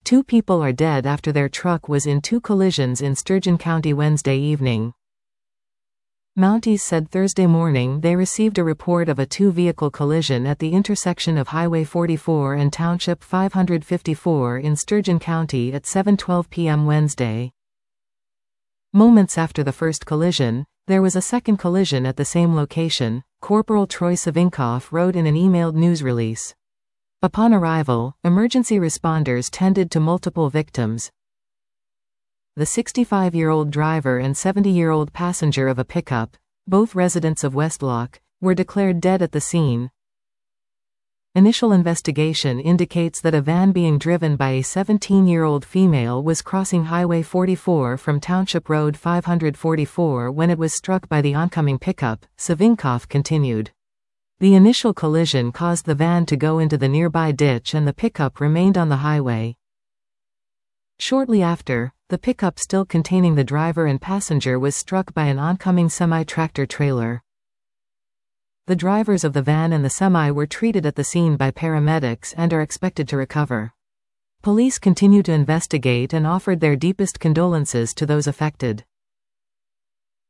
2 people are dead after their truck was in 2 collisions in Sturgeon County Wednesday evening. Mounties said Thursday morning they received a report of a 2-vehicle collision at the intersection of Highway 44 and Township 554 in Sturgeon County at 7:12 p.m. Wednesday. Moments after the first collision, there was a second collision at the same location, Corporal Troy Savinkoff wrote in an emailed news release. Upon arrival, emergency responders tended to multiple victims. The 65-year-old driver and 70-year-old passenger of a pickup, both residents of Westlock, were declared dead at the scene. Initial investigation indicates that a van being driven by a 17-year-old female was crossing Highway 44 from Township Road 544 when it was struck by the oncoming pickup, Savinkoff continued. The initial collision caused the van to go into the nearby ditch and the pickup remained on the highway. Shortly after, the pickup still containing the driver and passenger was struck by an oncoming semi-tractor trailer. The drivers of the van and the semi were treated at the scene by paramedics and are expected to recover. Police continue to investigate and offered their deepest condolences to those affected.